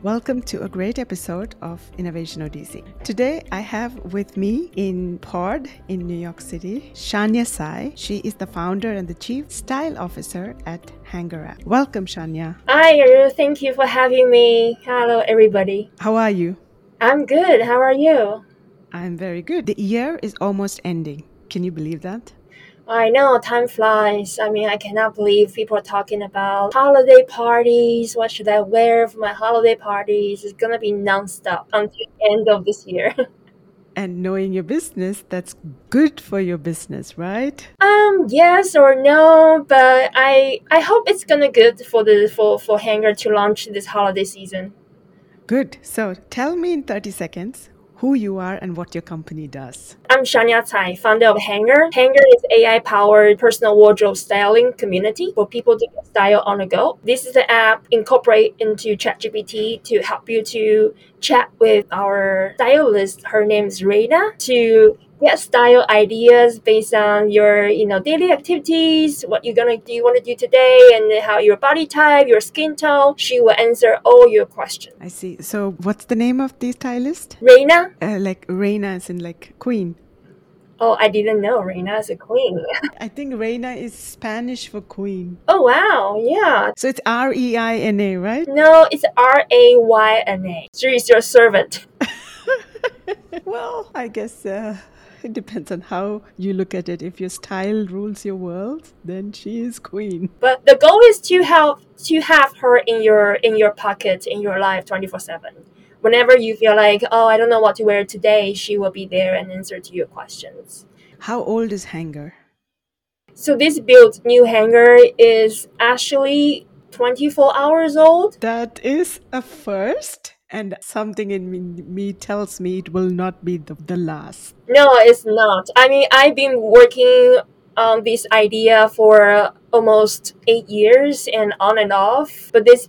Welcome to a great episode of Innovation ODC. Today I have with me in Pod in New York City, Shania Tsai. She is the founder and the Chief Style Officer at Hanger App. Welcome, Shania. Hi, Aru. Thank you for having me. Hello, everybody. How are you? I'm good. How are you? I'm very good. The year is almost ending. Can you believe that? I know, time flies. I cannot believe people are talking about holiday parties. What should I wear for my holiday parties? It's going to be nonstop until the end of this year. And knowing your business, that's good for your business, right? Yes or no, but I hope it's gonna good for Hanger to launch this holiday season. Good. So tell me in 30 seconds who you are and what your company does. I'm Shania Tsai, founder of Hanger. Hanger is AI-powered personal wardrobe styling community for people to get style on the go. This is an app incorporate into ChatGPT to help you to chat with our stylist. Her name is Reina, to get style ideas based on your daily activities, what you want to do today, and how your body type, your skin tone. She will answer all your questions. I see. So what's the name of the stylist? Reina? Like Reina as in like queen. Oh, I didn't know Reina is a queen. I think Reina is Spanish for queen. Oh, wow. Yeah. So it's Reina, right? No, it's Rayna. She is your servant. Well, I guess it depends on how you look at it. If your style rules your world, then she is queen. But the goal is to have her in your pocket, in your life 24/7. Whenever you feel like, oh, I don't know what to wear today, she will be there and answer to your questions. How old is Hanger? So this built new Hanger is actually 24 hours old. That is a first. And something in me tells me it will not be the last. No, it's not. I've been working on this idea for almost 8 years and on and off. But this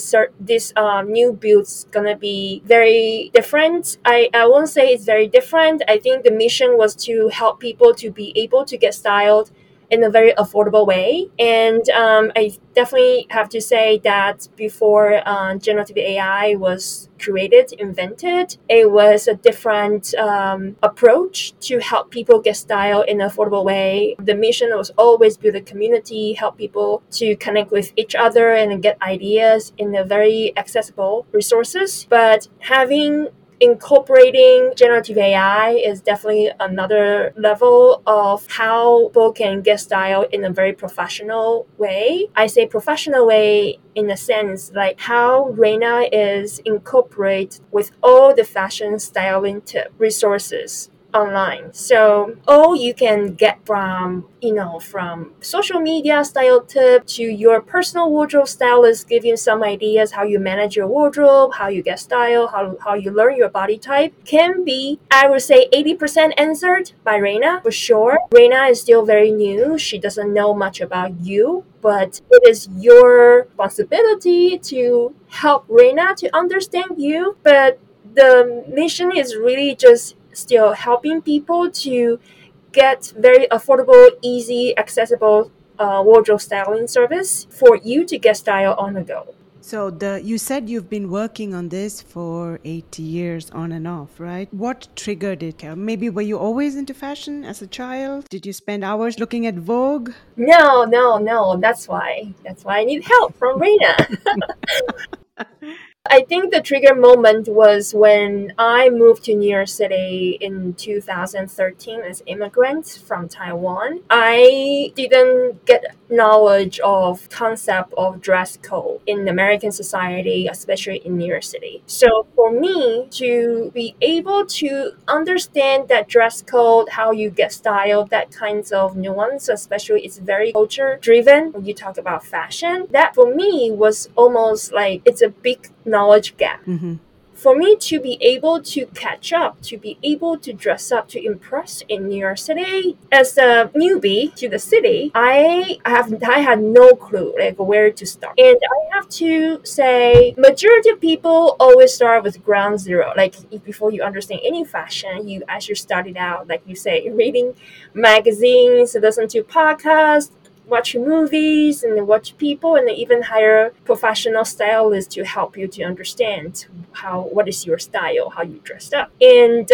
new build's gonna be very different. I won't say it's very different. I think the mission was to help people to be able to get styled in a very affordable way. And I definitely have to say that before generative AI was invented, it was a different approach to help people get style in an affordable way. The mission was always build a community, help people to connect with each other and get ideas in a very accessible resources. But incorporating generative AI is definitely another level of how people can get style in a very professional way. I say professional way in a sense like how Reina is incorporate with all the fashion styling tip resources online. So all you can get from social media style tip to your personal wardrobe stylist give you some ideas how you manage your wardrobe, how you get style, how you learn your body type can be, I would say, 80% answered by Reina for sure. Reina is still very new. She doesn't know much about you, but it is your responsibility to help Reina to understand you. But the mission is really just still helping people to get very affordable, easy, accessible wardrobe styling service for you to get style on the go. So you said you've been working on this for 8 years on and off, right? What triggered it? Maybe were you always into fashion as a child? Did you spend hours looking at Vogue? No. That's why I need help from Reina. I think the trigger moment was when I moved to New York City in 2013 as immigrant from Taiwan. I didn't get knowledge of concept of dress code in American society, especially in New York City. So for me to be able to understand that dress code, how you get styled, that kinds of nuance, especially it's very culture driven when you talk about fashion, that for me was almost like it's a big knowledge gap. Mm-hmm. For me to be able to catch up, to be able to dress up, to impress in New York City as a newbie to the city, I had no clue like where to start. And I have to say, majority of people always start with ground zero. Like before you understand any fashion, you actually started out, like you say, reading magazines, listen to podcasts, watch movies and watch people, and even hire professional stylists to help you to understand what is your style, how you dress up. And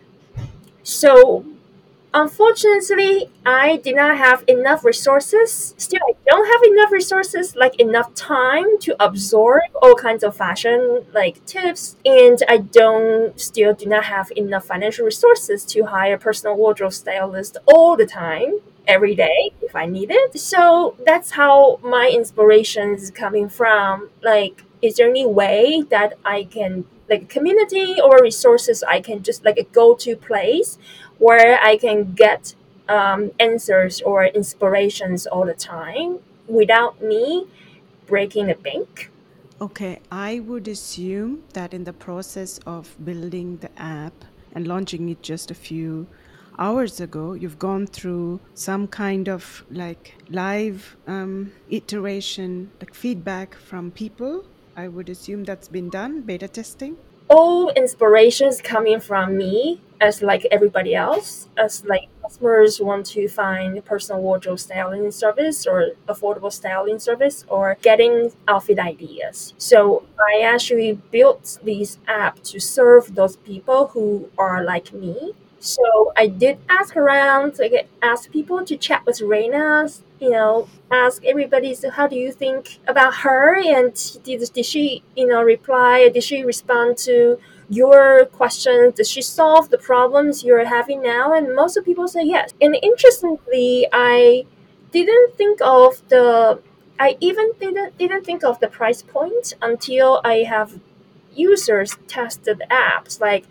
so unfortunately, I did not have enough resources. Still, I don't have enough resources, like enough time to absorb all kinds of fashion like tips, and I don't still do not have enough financial resources to hire personal wardrobe stylist all the time, every day if I need it. So that's how my inspiration is coming from. Like, is there any way that I can, like, community or resources I can just like a go-to place where I can get answers or inspirations all the time without me breaking the bank? Okay, I would assume that in the process of building the app and launching it just a few hours ago, you've gone through some kind of like live iteration, like feedback from people. I would assume that's been done, beta testing. All inspirations coming from me, as like everybody else, as like customers want to find personal wardrobe styling service or affordable styling service or getting outfit ideas. So I actually built this app to serve those people who are like me. So I did ask around, like ask people to chat with Reina, ask everybody, so how do you think about her? And did she, reply? Did she respond to your questions? Did she solve the problems you're having now? And most of people say yes. And interestingly, didn't think of the I even didn't think of the price point until I have users tested apps. Like,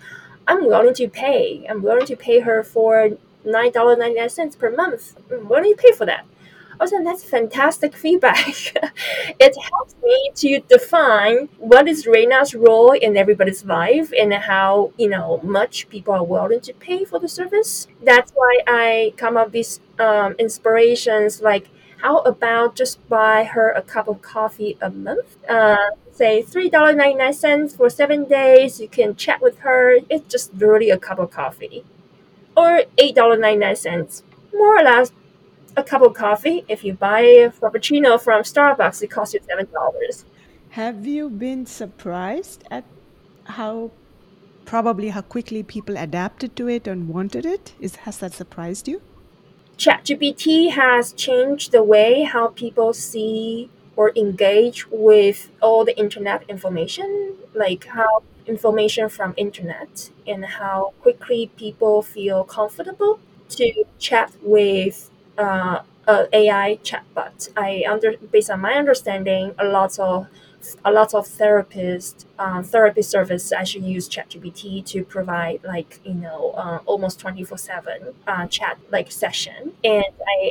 I'm willing to pay her for $9.99 per month. I'm willing to pay for that. Also, that's fantastic feedback. It helps me to define what is Reina's role in everybody's life and how, much people are willing to pay for the service. That's why I come up with these inspirations, like, how about just buy her a cup of coffee a month? Say $3.99 for 7 days. You can chat with her. It's just literally a cup of coffee. Or $8.99. More or less a cup of coffee. If you buy a frappuccino from Starbucks, it costs you $7. Have you been surprised at how probably how quickly people adapted to it and wanted it? Has that surprised you? ChatGPT has changed the way how people see or engage with all the internet information, like how information from internet and how quickly people feel comfortable to chat with AI chatbot. Based on my understanding, a lot of therapists, therapy service actually use ChatGPT to provide, like, almost 24/7 chat like session. And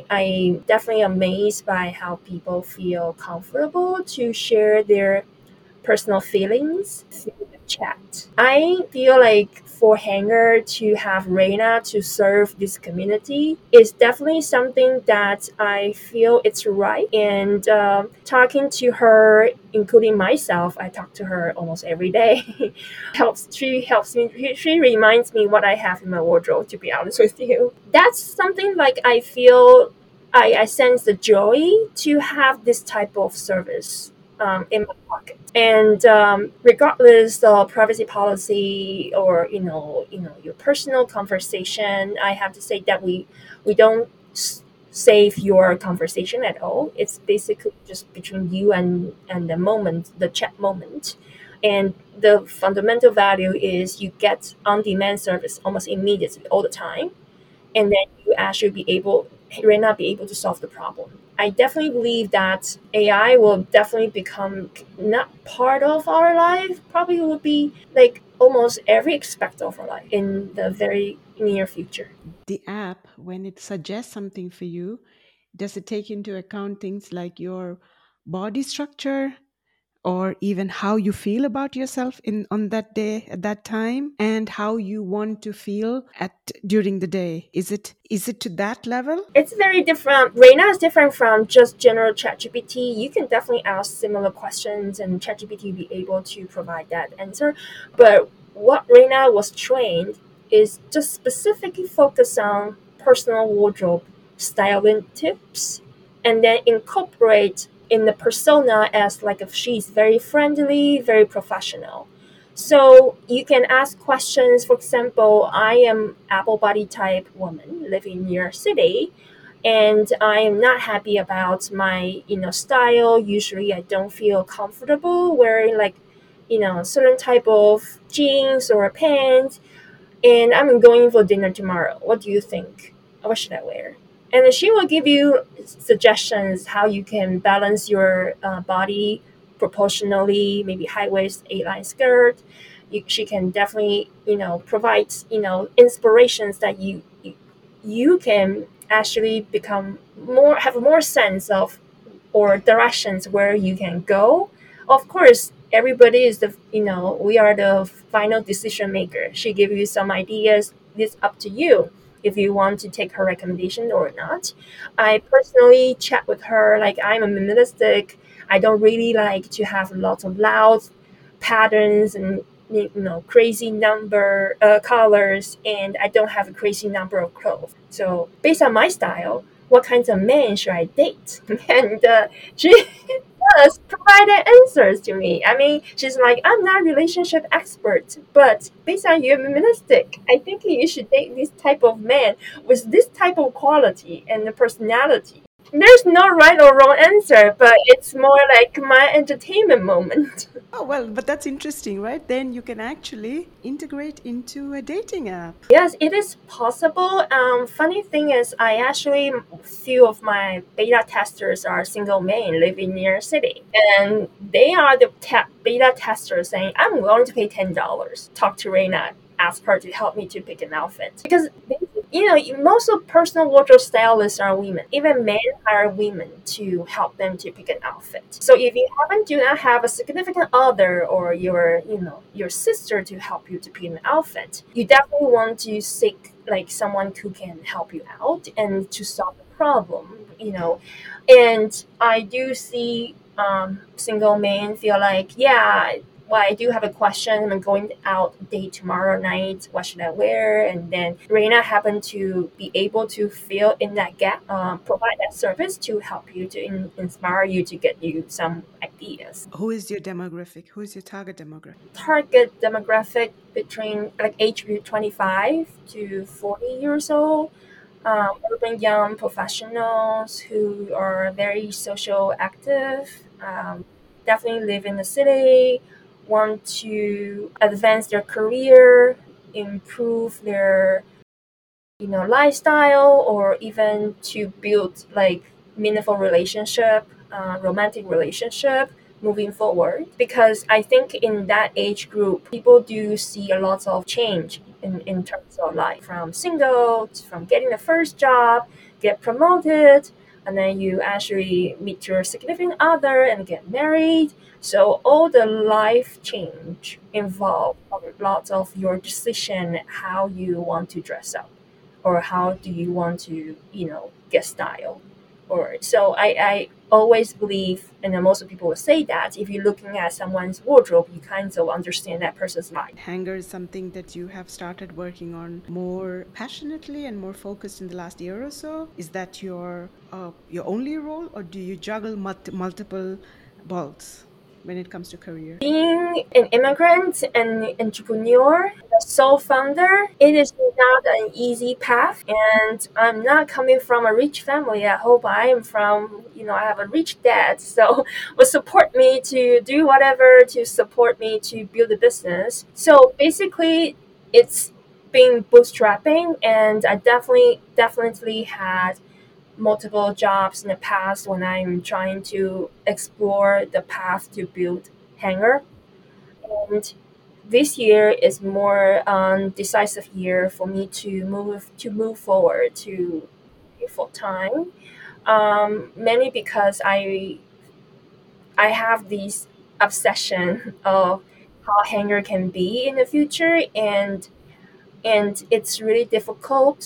I definitely amazed by how people feel comfortable to share their personal feelings through the chat. I feel like for Hanger to have Reina to serve this community is definitely something that I feel it's right. And talking to her, including myself, I talk to her almost every day. She helps me. She reminds me what I have in my wardrobe. To be honest with you, that's something like I feel. I sense the joy to have this type of service in my pocket. And regardless of privacy policy or your personal conversation, I have to say that we don't save your conversation at all. It's basically just between you and the moment, the chat moment. And the fundamental value is you get on-demand service almost immediately all the time, and then you actually be able to solve the problem. I definitely believe that AI will definitely become not part of our life. Probably will be like almost every aspect of our life in the very near future. The app, when it suggests something for you, does it take into account things like your body structure or even how you feel about yourself in on that day at that time and how you want to feel at during the day? Is it to that level? It's very different. Reina is different from just general ChatGPT. You can definitely ask similar questions, and ChatGPT will be able to provide that answer. But what Reina was trained is just specifically focused on personal wardrobe styling tips and then incorporate in the persona as like if she's very friendly, very professional. So you can ask questions. For example, I am apple body type woman living in New York City, and I am not happy about my style. Usually, I don't feel comfortable wearing like certain type of jeans or pants, and I'm going for dinner tomorrow. What do you think? What should I wear? And then she will give you suggestions how you can balance your body proportionally, maybe high waist, A-line skirt. She can definitely, provide, inspirations that you can actually become more, have more sense of or directions where you can go. Of course, everybody is we are the final decision maker. She give you some ideas. It's up to you if you want to take her recommendation or not. I personally chat with her like I'm a minimalistic. I don't really like to have lots of loud patterns and crazy number colors, and I don't have a crazy number of clothes. So based on my style, what kinds of men should I date? And she does provide answers to me. I mean, she's like, I'm not a relationship expert, but based on your minimalistic, I think you should date this type of man with this type of quality and the personality. There's no right or wrong answer, but it's more like my entertainment moment. Oh, well, but that's interesting, right? Then you can actually integrate into a dating app. Yes, it is possible. Funny thing is, I actually few of my beta testers are single men living near city, and they are the beta testers saying, "I'm willing to pay $10. Talk to Reina, ask her to help me to pick an outfit because." Most of personal wardrobe stylists are women. Even men hire women to help them to pick an outfit. So if you do not have a significant other or your sister to help you to pick an outfit, you definitely want to seek like someone who can help you out and to solve the problem. And I do see single men feel like, yeah, well, I do have a question. I'm going out date tomorrow night. What should I wear? And then Reina happened to be able to fill in that gap, provide that service to help you to inspire you to get you some ideas. Who is your demographic? Who is your target demographic? Target demographic between like age group 25 to 40 years old. Urban young professionals who are very social active, definitely live in the city, want to advance their career, improve their lifestyle, or even to build like meaningful relationship, romantic relationship moving forward. Because I think in that age group, people do see a lot of change in terms of life, from single, from getting the first job, get promoted, and then you actually meet your significant other and get married. So all the life change involve a lot of your decision how you want to dress up or how do you want to get style. Or so I always believe, and then most of people will say that if you're looking at someone's wardrobe, you kind of understand that person's life. Hanger is something that you have started working on more passionately and more focused in the last year or so. Is that your only role, or do you juggle multiple balls when it comes to career? Being an immigrant and entrepreneur, a sole founder, it is not an easy path. And I'm not coming from a rich family. I hope I am from, I have a rich dad. So will support me to do whatever to support me to build a business. So basically, it's been bootstrapping, and I definitely had multiple jobs in the past when I'm trying to explore the path to build Hanger. And this year is more decisive year for me to move forward to full time. Mainly because I have this obsession of how Hanger can be in the future, and it's really difficult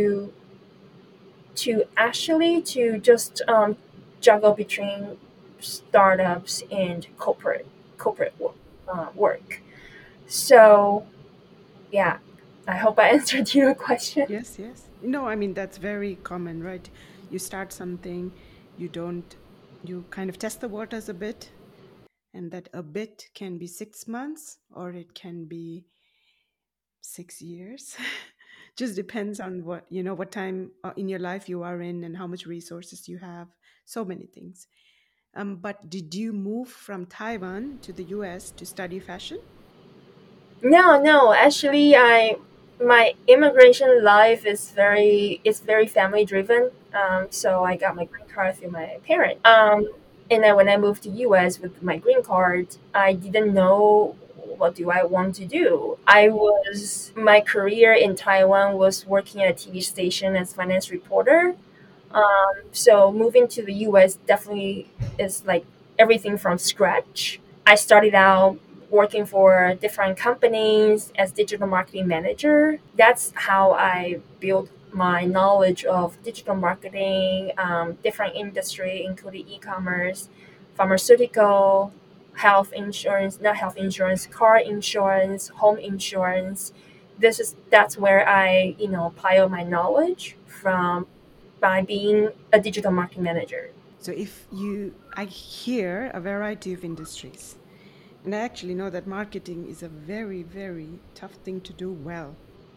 to actually to just juggle between startups and corporate work. So yeah, I hope I answered your question. Yes, yes. No, I mean, that's very common, right? You start something, you don't, you kind of test the waters a bit, and that a bit can be 6 months or it can be 6 years. Just depends on what, what time in your life you are in and how much resources you have. So many things. But did you move from Taiwan to the US to study fashion? No. Actually, I my immigration life is very family driven. So I got my green card through my parents. And then when I moved to US with my green card, I didn't know what do I want to do. My career in Taiwan was working at a TV station as finance reporter. So moving to the US definitely is like everything from scratch. I started out working for different companies as digital marketing manager. That's how I built my knowledge of digital marketing, different industry, including e-commerce, pharmaceutical, health insurance, not health insurance, car insurance, home insurance. That's where I pile my knowledge from by being a digital marketing manager. So I hear a variety of industries, and I actually know that marketing is a very, very tough thing to do well.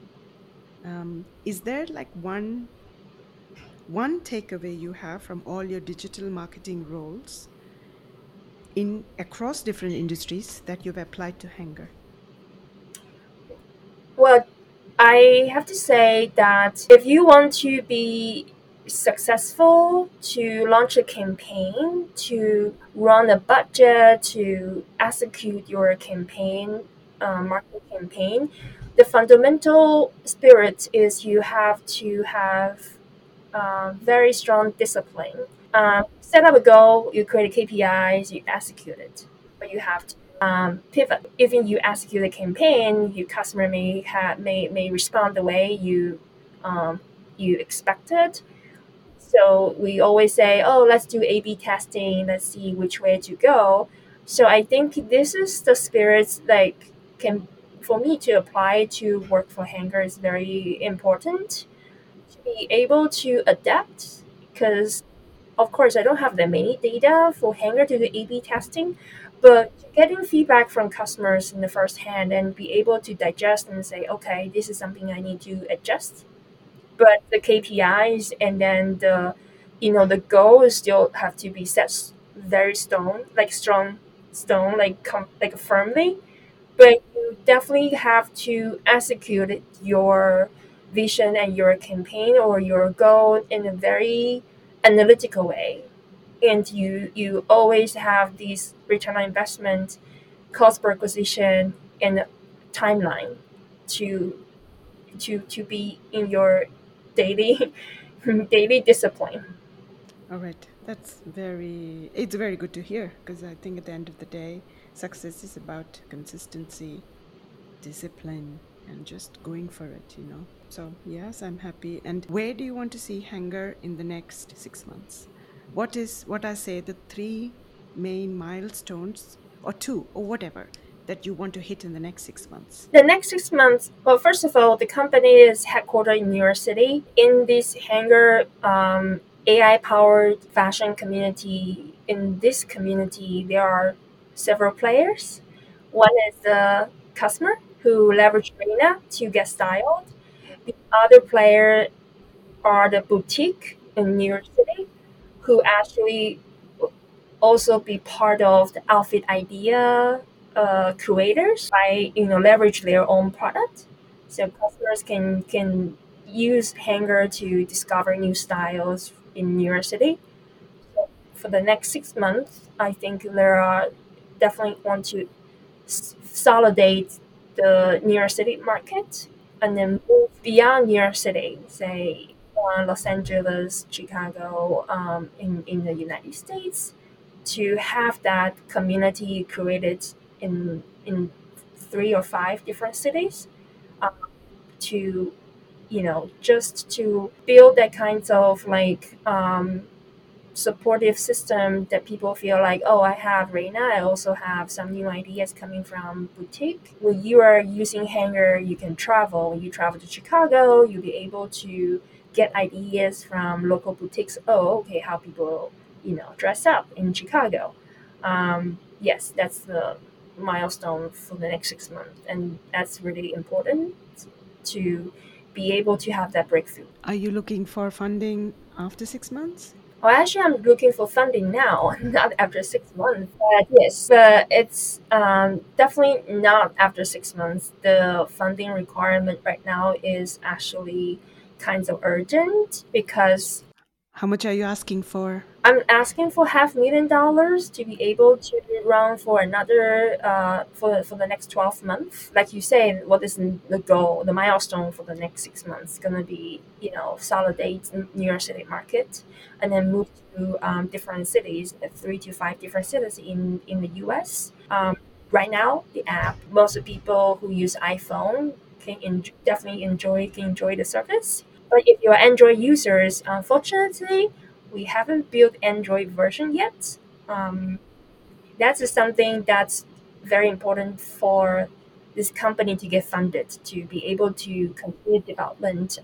Is there like one takeaway you have from all your digital marketing roles in across different industries that you've applied to Hanger? Well, I have to say that if you want to be successful, to launch a campaign, to run a budget, to execute your campaign, marketing campaign, the fundamental spirit is you have to have very strong discipline. Set up a goal, you create KPIs, you execute it, but you have to pivot. Even you execute a campaign, your customer may respond the way you expected. So we always say, oh, let's do A/B testing. Let's see which way to go. So I think this is the spirit like can for me to apply to work for Hanger is very important to be able to adapt because of course I don't have that many data for Hanger to do A/B testing, but getting feedback from customers in the first hand and be able to digest and say, okay, this is something I need to adjust. But the KPIs and then the goals still have to be set very strong stone, like firmly. But you definitely have to execute your vision and your campaign or your goal in a very analytical way. And you always have these return on investment, cost per acquisition, and timeline to to be in your daily daily discipline. All right, it's very good to hear because I think at the end of the day, success is about consistency, discipline, and just going for it. So, yes, I'm happy. And where do you want to see Hanger in the next 6 months? What I say the three main milestones, or two, or whatever, that you want to hit in the next 6 months? The next 6 months, well, first of all, the company is headquartered in New York City. In this Hanger AI powered fashion community, in this community, there are several players. One is the customer who leverage Reina to get styled. The other player are the boutique in New York City who actually also be part of the outfit idea creators by leverage their own product, so customers can use Hanger to discover new styles in New York City. For the next 6 months, I think there are definitely want to consolidate the New York City market and then move beyond New York City, say Los Angeles, Chicago, in the United States, to have that community created in 3 or 5 different cities, um, to just to build that kind of like supportive system that people feel like, oh, I have Reina, I also have some new ideas coming from boutique. When you are using Hanger, you can travel. You travel to Chicago, you'll be able to get ideas from local boutiques. Oh, okay, how people dress up in Chicago. Yes, that's the milestone for the next 6 months, and that's really important to be able to have that breakthrough. Are you looking for funding after 6 months? Well, actually, I'm looking for funding now, not after 6 months. But yes, but it's definitely not after 6 months. The funding requirement right now is actually kind of urgent because How much are you asking for? I'm asking for $500,000 to be able to run for another for the next 12 months. Like you say, what is the goal, the milestone for the next 6 months? Gonna be consolidate New York City market, and then move to different cities, 3 to 5 different cities in the U.S. Right now, the app, most of the people who use iPhone definitely enjoy the service. But if you're Android users, unfortunately, we haven't built Android version yet. Um, that's just something that's very important for this company to get funded to be able to continue development.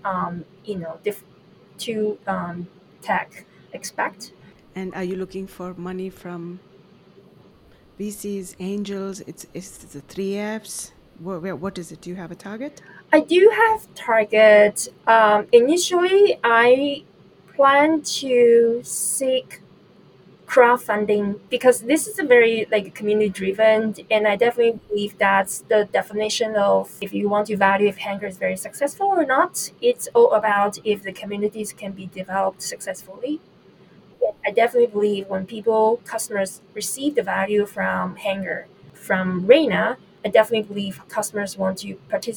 To tech expect. And are you looking for money from VCs, angels? It's the three Fs. What is it? Do you have a target? I do have target. Initially, I plan to seek crowdfunding because this is a very like community driven, and I definitely believe that's the definition of if you want to value if Hanger is very successful or not. It's all about if the communities can be developed successfully. I definitely believe when customers receive the value from Hanger, from Reina, I definitely believe customers want to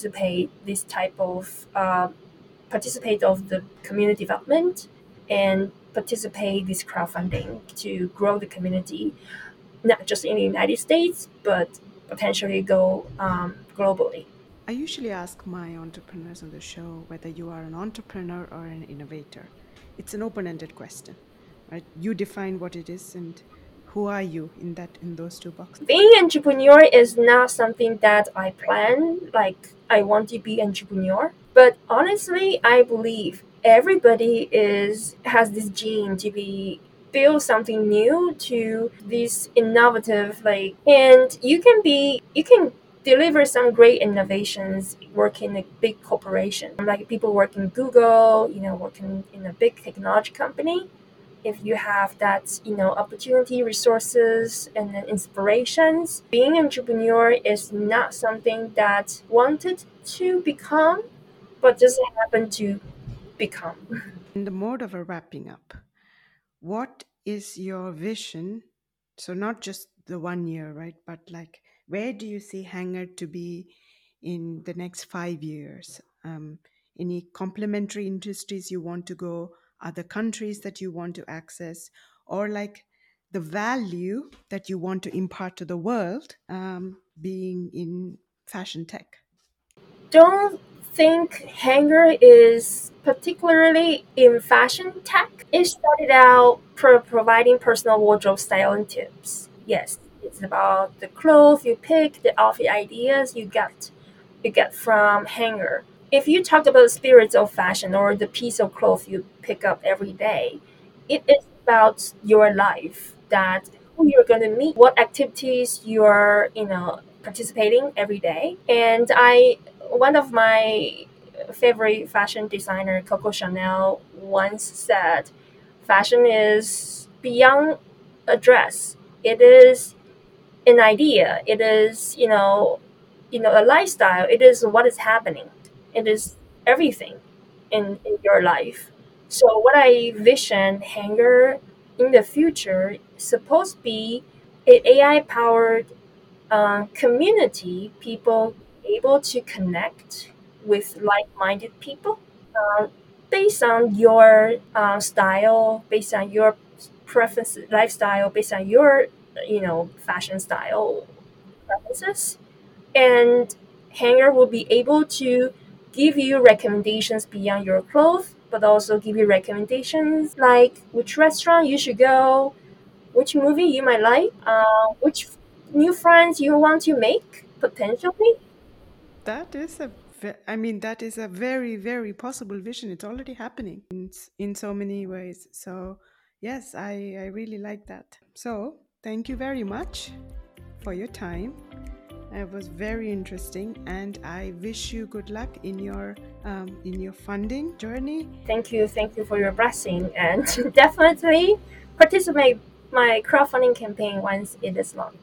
participate of the community development and participate this crowdfunding to grow the community, not just in the United States, but potentially go globally. I usually ask my entrepreneurs on the show whether you are an entrepreneur or an innovator. It's an open-ended question, right? You define what it is, and who are you in those two boxes? Being entrepreneur is not something that I plan, like I want to be entrepreneur. But honestly, I believe everybody is has this gene to be build something new to this innovative and you can deliver some great innovations working in a big corporation. Like people work in Google, working in a big technology company. If you have that opportunity, resources, and then inspirations, being an entrepreneur is not something that wanted to become but just happened to become. In the mode of a wrapping up, what is your vision? So not just the 1 year, right? But like, where do you see Hanger to be in the next 5 years? Any complementary industries you want to go, other countries that you want to access, or like the value that you want to impart to the world, being in fashion tech? Don't think Hanger is particularly in fashion tech. It started out providing personal wardrobe styling tips. Yes, it's about the clothes you pick, the outfit ideas you get from Hanger. If you talk about the spirits of fashion or the piece of cloth you pick up every day, it is about your life, that who you're going to meet, what activities you're participating every day. And I one of my favorite fashion designer, Coco Chanel, once said, fashion is beyond a dress. It is an idea. It is a lifestyle. It is what is happening. It is everything in your life. So what I vision Hanger in the future is supposed to be an AI powered community, people able to connect with like minded people uh, based on your style, based on your preference, lifestyle, based on your fashion style preferences. And Hanger will be able to give you recommendations beyond your clothes, but also give you recommendations like which restaurant you should go, which movie you might like, which new friends you want to make potentially. That is I mean, that is a very, very possible vision. It's already happening in so many ways. So, Yes, I really like that. So thank you very much for your time. It was very interesting, and I wish you good luck in your funding journey. Thank you for your blessing, and definitely participate my crowdfunding campaign once it is launched.